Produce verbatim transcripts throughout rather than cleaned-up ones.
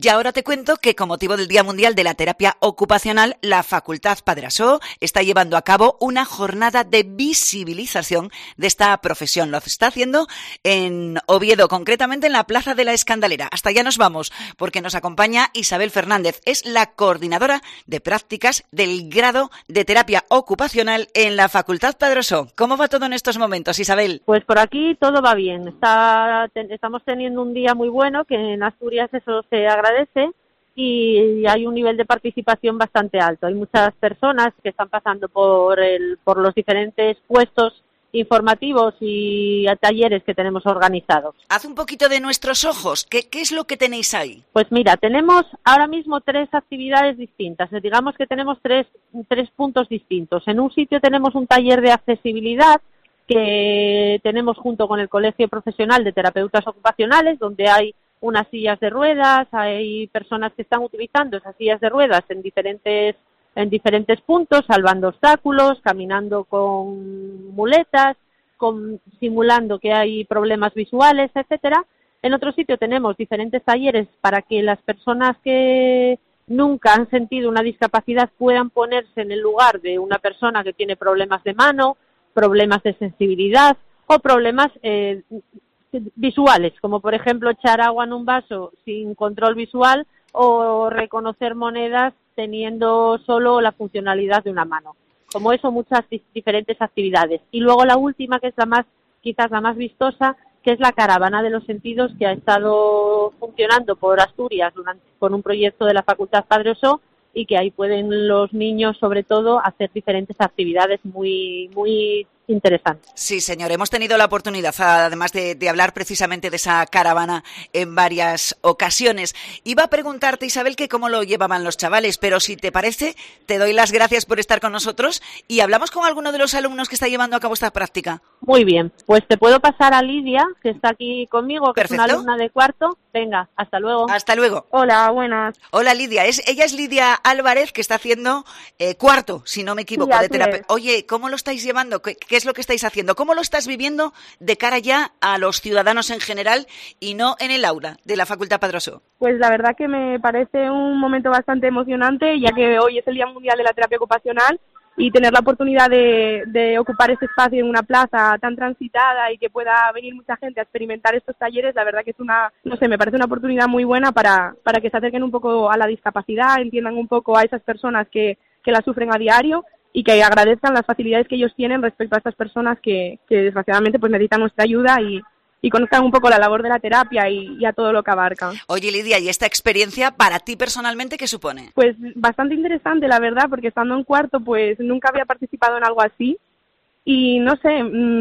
Y ahora te cuento que con motivo del Día Mundial de la Terapia Ocupacional, la Facultad Padrasó está llevando a cabo una jornada de visibilización de esta profesión. Lo está haciendo en Oviedo, concretamente en la Plaza de la Escandalera. Hasta allá nos vamos, porque nos acompaña Isabel Fernández. Es la coordinadora de prácticas del grado de terapia ocupacional en la Facultad Padrasó. ¿Cómo va todo en estos momentos, Isabel? Pues por aquí todo va bien. Está, te, estamos teniendo un día muy bueno, que en Asturias eso se agradece, y hay un nivel de participación bastante alto. Hay muchas personas que están pasando por el, por los diferentes puestos informativos y talleres que tenemos organizados. Haz un poquito de nuestros ojos. ¿Qué, qué es lo que tenéis ahí? Pues mira, tenemos ahora mismo tres actividades distintas. Digamos que tenemos tres, tres puntos distintos. En un sitio tenemos un taller de accesibilidad que tenemos junto con el Colegio Profesional de Terapeutas Ocupacionales, donde hay unas sillas de ruedas, hay personas que están utilizando esas sillas de ruedas en diferentes en diferentes puntos, salvando obstáculos, caminando con muletas, con, simulando que hay problemas visuales, etcétera. En otro sitio tenemos diferentes talleres para que las personas que nunca han sentido una discapacidad puedan ponerse en el lugar de una persona que tiene problemas de mano, problemas de sensibilidad o problemas eh, visuales, como por ejemplo echar agua en un vaso sin control visual o reconocer monedas teniendo solo la funcionalidad de una mano. Como eso, muchas diferentes actividades. Y luego la última, que es la más, quizás la más vistosa, que es la caravana de los sentidos, que ha estado funcionando por Asturias durante, con un proyecto de la Facultad Padrasó, y que ahí pueden los niños, sobre todo, hacer diferentes actividades muy, muy interesantes. Sí, señor, hemos tenido la oportunidad, además de, de hablar precisamente de esa caravana en varias ocasiones. Iba a preguntarte, Isabel, que cómo lo llevaban los chavales, pero si te parece, te doy las gracias por estar con nosotros y hablamos con alguno de los alumnos que está llevando a cabo esta práctica. Muy bien, pues te puedo pasar a Lidia, que está aquí conmigo, que Perfecto. Es una alumna de cuarto. Venga, hasta luego. Hasta luego. Hola, buenas. Hola, Lidia. Es, ella es Lidia Álvarez, que está haciendo eh, cuarto, si no me equivoco, sí, de terapia. Es. Oye, ¿cómo lo estáis llevando? ¿Qué, ¿Qué es lo que estáis haciendo? ¿Cómo lo estás viviendo de cara ya a los ciudadanos en general y no en el aula de la Facultad Padrasó? Pues la verdad que me parece un momento bastante emocionante, ya que hoy es el Día Mundial de la Terapia Ocupacional, y tener la oportunidad de, de ocupar este espacio en una plaza tan transitada y que pueda venir mucha gente a experimentar estos talleres, la verdad que es una, no sé, me parece una oportunidad muy buena para, para que se acerquen un poco a la discapacidad, entiendan un poco a esas personas que, que la sufren a diario y que agradezcan las facilidades que ellos tienen respecto a estas personas que, que desgraciadamente pues necesitan nuestra ayuda y y conozcan un poco la labor de la terapia y, y a todo lo que abarca. Oye, Lidia, ¿y esta experiencia para ti personalmente qué supone? Pues bastante interesante, la verdad, porque estando en cuarto, pues nunca había participado en algo así. Y no sé,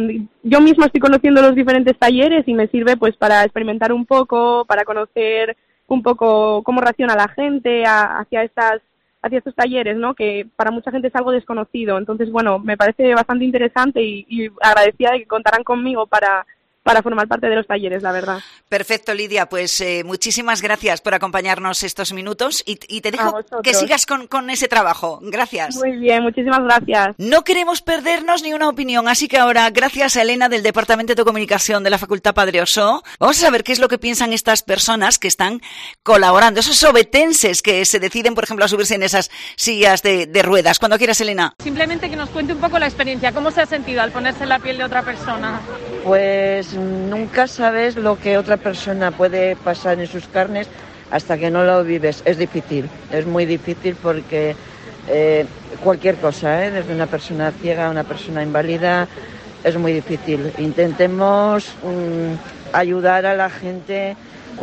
yo mismo estoy conociendo los diferentes talleres y me sirve pues para experimentar un poco, para conocer un poco cómo reacciona la gente a, hacia estas hacia estos talleres, ¿no? Que para mucha gente es algo desconocido. Entonces, bueno, me parece bastante interesante y, y agradecida de que contarán conmigo para para formar parte de los talleres, la verdad. Perfecto, Lidia, pues eh, muchísimas gracias por acompañarnos estos minutos y, y te dejo que sigas con, con ese trabajo. Gracias. Muy bien, muchísimas gracias. No queremos perdernos ni una opinión, así que ahora, gracias a Elena del Departamento de Comunicación de la Facultad Padrasó, vamos a saber qué es lo que piensan estas personas que están colaborando, esos obetenses que se deciden, por ejemplo, a subirse en esas sillas de, de ruedas. Cuando quieras, Elena. Simplemente que nos cuente un poco la experiencia, cómo se ha sentido al ponerse en la piel de otra persona. Pues nunca sabes lo que otra persona puede pasar en sus carnes hasta que no lo vives. Es difícil, es muy difícil porque eh, cualquier cosa, ¿eh? Desde una persona ciega a una persona inválida, es muy difícil. Intentemos um, ayudar a la gente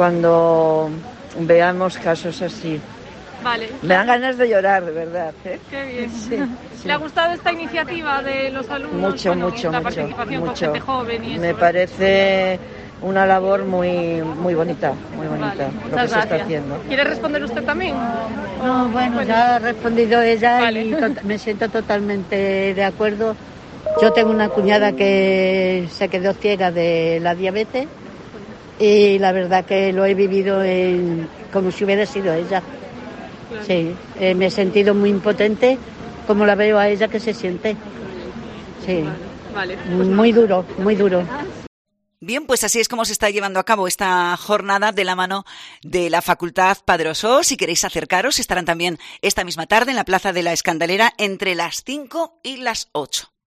cuando veamos casos así. Vale. Me dan ganas de llorar, de verdad, ¿eh? Qué bien. Sí, sí. ¿Le ha gustado esta iniciativa de los alumnos? Mucho, bueno, mucho, la mucho. participación mucho. con gente joven y eso. Me parece una labor muy muy bonita, muy bonita, Vale, lo que muchas se gracias. está haciendo. ¿Quiere responder usted también? No, bueno, ya ha respondido ella Vale. y to- me siento totalmente de acuerdo. Yo tengo una cuñada que se quedó ciega de la diabetes y la verdad que lo he vivido en, como si hubiera sido ella. Claro. Sí, eh, me he sentido muy impotente, como la veo a ella que se siente. Sí, Vale. Pues muy duro, muy duro. Bien, pues así es como se está llevando a cabo esta jornada de la mano de la Facultad Padre Ossó. Si queréis acercaros, estarán también esta misma tarde en la Plaza de la Escandalera entre las cinco y las ocho.